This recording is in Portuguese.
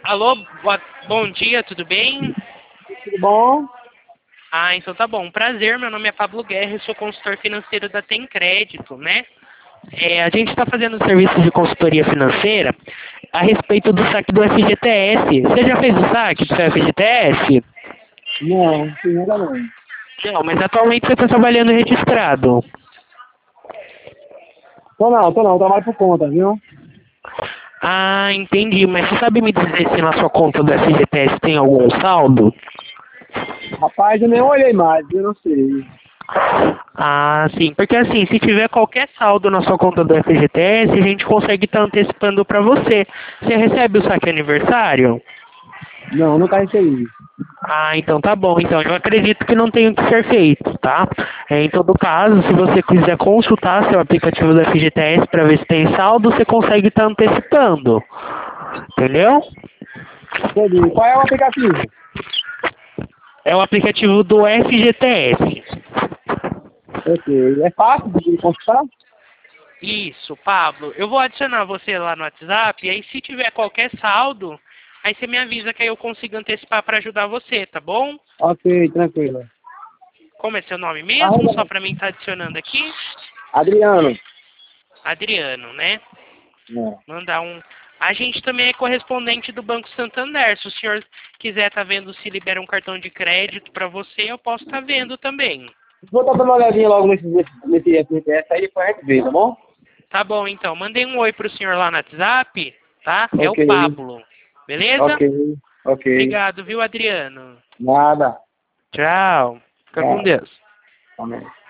Alô, bom dia, tudo bem? Tudo bom? Ah, então tá bom. Prazer, meu nome é Pablo Guerra, eu sou consultor financeiro da Tem Crédito, né? A gente está fazendo um serviço de consultoria financeira a respeito do saque do FGTS. Você já fez o saque do seu FGTS? Não, ainda não. Não, mas atualmente você está trabalhando registrado. Tô não, trabalho por conta, viu? Ah, entendi. Mas você sabe me dizer se na sua conta do FGTS tem algum saldo? Rapaz, eu nem olhei mais, eu não sei. Ah, sim. Porque assim, se tiver qualquer saldo na sua conta do FGTS, a gente consegue estar antecipando para você. Você recebe o saque aniversário? Não, nunca recebi. Ah, então tá bom. Então, eu acredito que não tem o que ser feito, tá? Em todo caso, se você quiser consultar seu aplicativo do FGTS para ver se tem saldo, você consegue estar antecipando. Entendeu? Entendi. Qual é o aplicativo? É o aplicativo do FGTS. Ok. É fácil de consultar? Isso, Pablo. Eu vou adicionar você lá no WhatsApp, e aí se tiver qualquer saldo, aí você me avisa que aí eu consigo antecipar para ajudar você, tá bom? Ok, tranquilo. Como é seu nome mesmo? Só Arroba para mim estar adicionando aqui. Adriano. Adriano, né? É. Mandar um. A gente também é correspondente do Banco Santander. Se o senhor quiser estar vendo se libera um cartão de crédito para você, eu posso estar vendo também. Vou dar uma olhadinha logo nesse FPS aí, depois a gente vê, tá bom? Tá bom, então. Mandei um oi pro senhor lá no WhatsApp, tá? É o Ok, Pablo. Beleza? ok, ok. Obrigado, viu, Adriano? Nada. Tchau. Fica com Tchau. Deus. Amém.